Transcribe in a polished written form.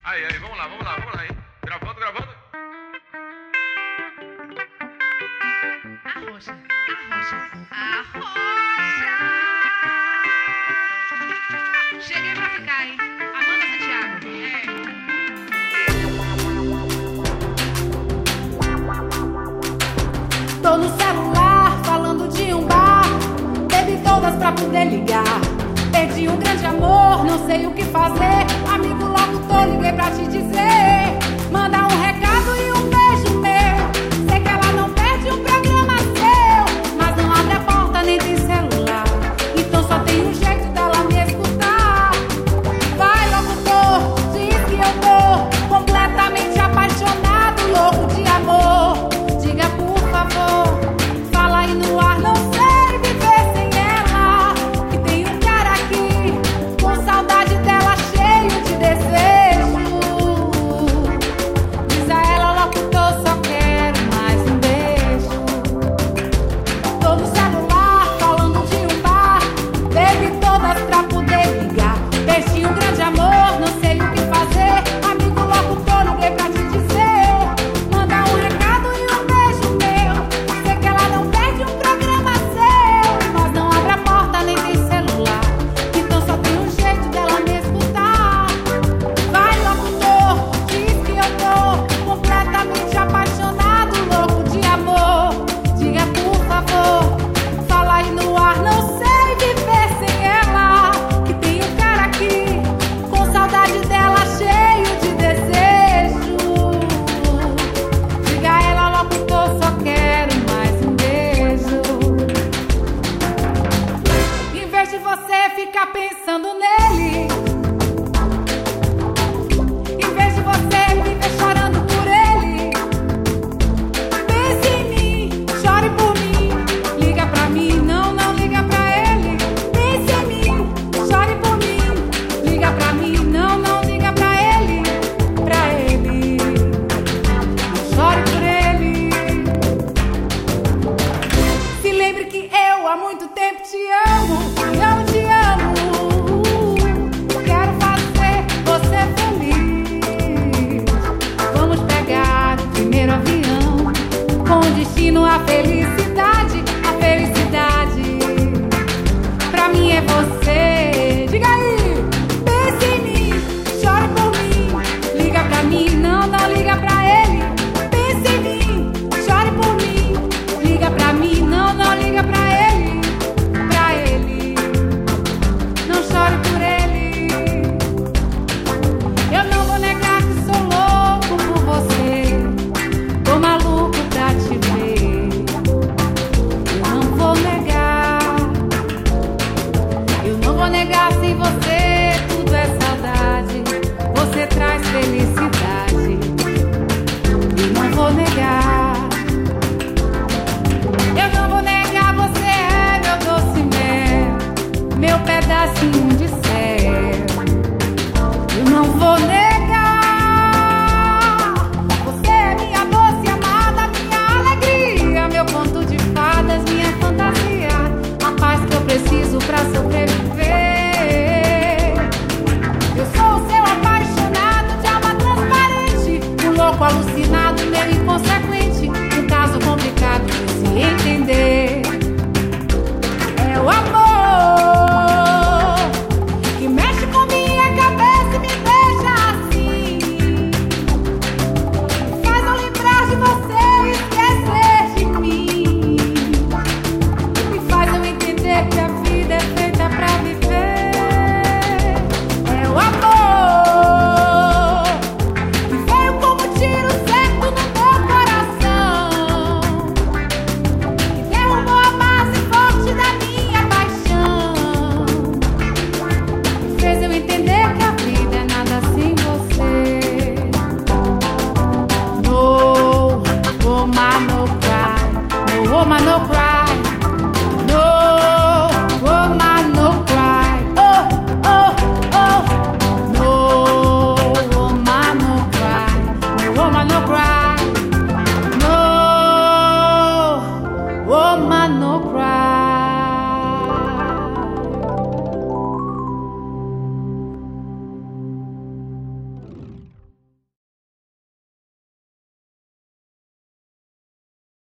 Aí, vamos lá, hein? Gravando. Arrocha. Cheguei pra ficar, hein? Amanda Santiago. Tô no celular, falando de um bar. Bebi todas pra poder ligar. Perdi um grande amor, não sei o que fazer. Amigo locutor, liguei pra te dizer. Manda um recado e um beijo meu. Sei que ela não perde um programa seu, mas não abre a porta nem tem celular. Então só tem um jeito dela me escutar. Vai locutor, diz que eu tô completamente apaixonado, louco de amor. Diga por favor, fala aí no ar, não sei viver sem ela. Que tem um cara aqui, com saudade dela, cheio de desejo. Diz a ela, locutor, só quero mais um beijo. Tô no celular, falando de um bar. Bebi todas pra poder ligar. Perdi um grande amor, não sei o que fazer. Amigo locutor, liguei pra te dizer. Manda um recado e um beijo meu. Sei que ela não perde um programa seu, mas não abre a porta nem tem celular. Então só tem um jeito dela me escutar. Vai locutor, diz que eu tô completamente apaixonado, louco de amor. Diga por favor, fala aí no ar, não sei viver sem ela. Que tem um cara aqui, com saudade dela, cheio de desejo. Diga a ela, locutor, só quero mais um beijo. Em vez de você ficar pensando nele, em vez de você viver chorando por ele, pense em mim, chore por mim. Liga pra mim, não liga pra ele. Pense em mim, chore por mim. Liga pra mim, não liga pra ele. Pra ele, não chore por ele. Se lembre que eu há muito tempo te amo, te amo. Quero fazer você feliz. Vamos pegar o primeiro avião, com destino à felicidade, a felicidade. Pra mim é você. Diga aí, pense em mim, chore por mim. Liga pra mim, não liga pra ele. Pense em mim, chore por mim. Liga pra mim, não liga pra ele. Pra ele, não chore por ele. Eu não vou negar que sou louco por você. Tô maluco pra te ver. Eu não vou negar. Eu não vou negar, sem você tudo é saudade. Você traz felicidade.